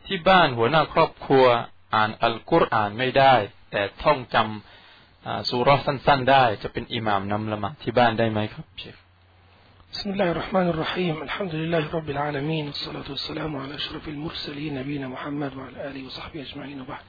ที่บ้านหัวหน้าครอบครัวอ่านอัลกุรอานไม่ได้แต่ท่องจำซูเราะห์สั้นๆได้จะเป็นอิหม่ามนำละหมาดที่บ้านได้ไหมครับเชฟ بسم الله الرحمن الرحيم الحمد لله رب العالمين والصلاة والسلام على أشرف المرسلين نبينا محمد وعلى آله وصحبه أجمعين وبعد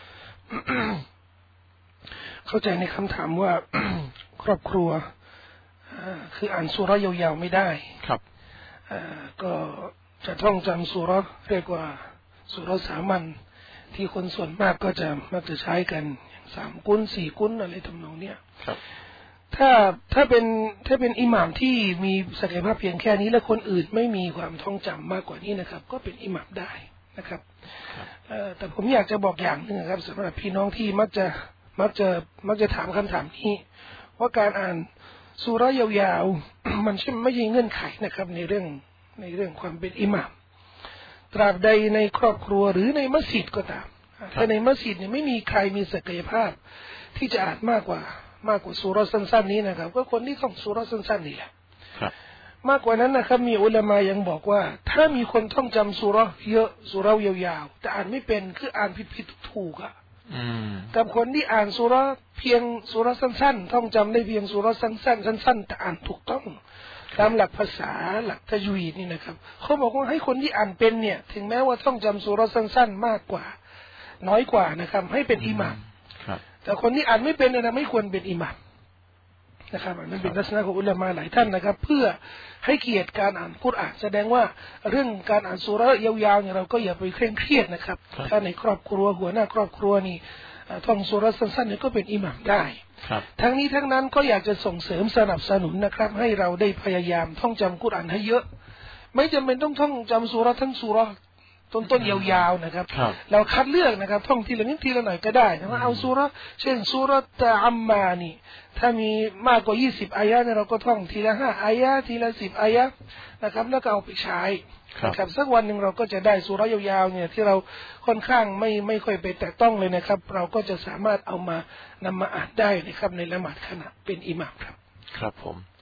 เข้าใจในคำถามว่า ครอบครัวคืออ่านซูเราะห์ยาวๆไม่ได้ครับก็จะท่องจำซูเราะห์เรียกว่าซูเราะห์สามัญที่คนส่วนมากก็จะมักจะใช้กัน3 กุน 4 กุนอะไรทำนองเนี้ยครับถ้าเป็นอิหม่ามที่มีศักยภาพเพียงแค่นี้และคนอื่นไม่มีความท่องจำมากกว่านี้นะครับก็เป็นอิหม่ามได้นะครับแต่ผมอยากจะบอกอย่างหนึ่งครับสำหรับพี่น้องที่มักจะถามคำถามนี้ว่าการอ่านซูเราะห์ยาวๆ มันไม่ใช่เงื่อนไขนะครับในเรื่องความเป็นอิหม่ามตราบใดในครอบครัวหรือในมัสยิดก็ตามถ้าในมัสยิดเนี่ยไม่มีใครมีศักยภาพที่จะอ่านมากกว่าซูเราะห์สั้นๆนี้นะครับก็คนที่ท่องซูเราะห์สั้นๆนี่แหละมากกว่านั้นนะครับมีอุลามะยังบอกว่าถ้ามีคนท่องจำซูเราะห์เยอะซูเราะห์ยาวๆแต่อ่านไม่เป็นคืออ่านผิดๆถูกๆกับคนที่อ่านซูเราะห์เพียงซูเราะห์สั้นๆท่องจำได้เพียงซูเราะห์สั้นๆแต่อ่านถูกต้องตามหลักภาษาหลักตัจวีดนี่นะครับเขาบอกว่าให้คนที่อ่านเป็นเนี่ยถึงแม้ว่าท่องจำซูเราะห์สั้นๆมากกว่าน้อยกว่านะครับให้เป็นอิหม่ามแต่คนที่อ่านไม่เป็นนะไม่ควรเป็นอิหม่ามนะครับนั่นเป็นลักษณะของอุลามะหลายท่านนะครับเพื่อให้เกียรติการอ่านกุรอานแสดงว่าเรื่องการอ่านซูเราะห์ยาวๆเนี่ยเราก็อย่าไปเคร่งเครียดนะครับถ้าในครอบครัวหัวหน้าครอบครัวนี่ท่องซูเราะห์สั้นๆนี่ก็เป็นอิหม่ามได้ทั้งนี้ทั้งนั้นก็อยากจะส่งเสริมสนับสนุนนะครับให้เราได้พยายามท่องจำกุรอานให้เยอะไม่จำเป็นต้องท่องจำซูเราะห์ทั้งซูเราะห์ต้นยาวๆนะครับเราคัดเลือกนะครับท่องทีละนิดทีละหน่อยก็ได้นะว่าเอาซูเราะห์เช่นซูเราะห์อัมมานี่ถ้ามีมากกว่า20 อายะห์เนี่ยเราก็ท่องทีละ5 อายะห์ทีละ10 อายะห์นะครับแล้วก็เอาไปใช้นะครับสักวันหนึ่งเราก็จะได้ซูเราะห์ยาวๆเนี่ยที่เราค่อนข้างไม่ค่อยไปแตะต้องเลยนะครับเราก็จะสามารถเอามานำมาอ่านได้นะครับในละหมาดขณะเป็นอิหม่ามครับครับผม